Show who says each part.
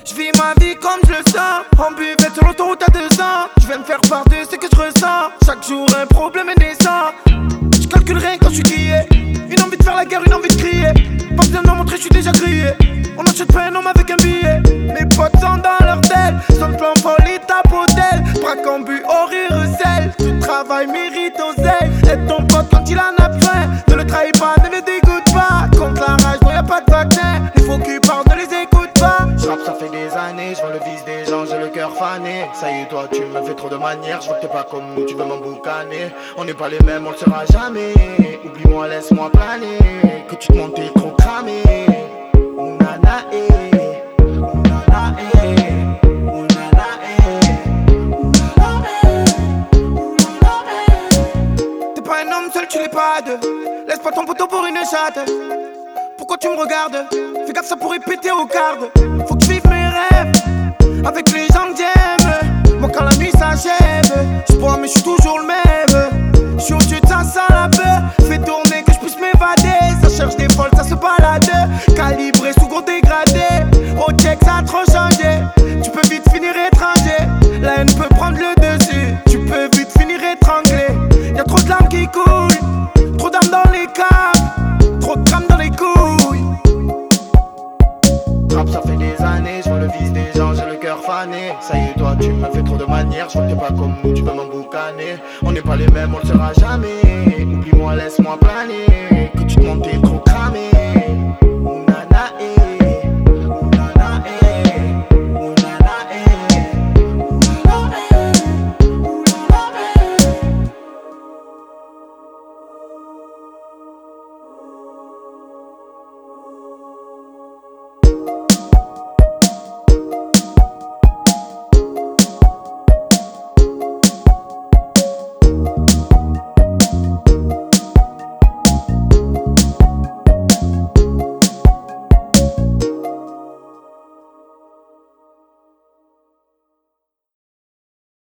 Speaker 1: Je vis ma vie comme je le sens. En buvette sur l'autoroute à 200. Je vais me faire part de ce que je ressens. Chaque jour un problème est naissant. Je calcule rien quand je suis grillé. Une envie de faire la guerre, une envie de crier. Pas besoin de me montrer, je suis déjà grillé. On n'achète pas un homme avec un billet. Mes potes sont dans leur tel. Son plan folie, tape hôtel. Braque en but, au rire, sel. Tout travail mérite oseille. Aide ton pote quand il en a besoin. Ne le trahis pas, ne le dégoûte pas. Contre la rage, non y'a pas de vaccin. Les faux qui parlent, ne les écoute pas. Je rappe, ça fait des années, je vois le vice des gens, j'ai le cœur fané. Ça y est, toi, tu me fais trop de manières. Je vois que t'es pas comme nous, tu veux m'emboucaner. On n'est pas les mêmes, on le sera jamais. Oublie-moi, laisse-moi planer. Que tu te montes, t'es trop cramé. Ounana, eh. Ounana, eh. Ounana, eh. Ounana, eh. Ounana, eh. T'es pas un homme seul, tu l'es pas deux. Laisse pas ton poteau pour une chatte. Pourquoi tu me regardes? Fais gaffe, ça pourrait péter au quart. Faut que je vive mes rêves avec les gens que j'aime. Moi quand la nuit s'achève, je bois mais je suis toujours le même. Je suis au-dessus de ça sans la peur. Fais tourner que je puisse m'évader. Ça cherche des folles, ça se balade. Calibré sous gros dégradé. Au check ça a trop changé. Tu peux vite finir étranger. La haine peut prendre le dessus. Tu peux vite finir étranglé. Y'a trop de larmes qui coulent, trop d'âmes dans les câbles, trop de drames dans les couilles. Rap, ça fait des années, je vois le vice des gens, j'ai le cœur fané. Ça y est, toi, tu me fais trop de manières. Je vois que t'es pas comme nous, tu veux m'emboucaner. On n'est pas les mêmes, on le sera jamais. Oublie-moi, laisse-moi planer. Que tu te montes, t'es trop cramé.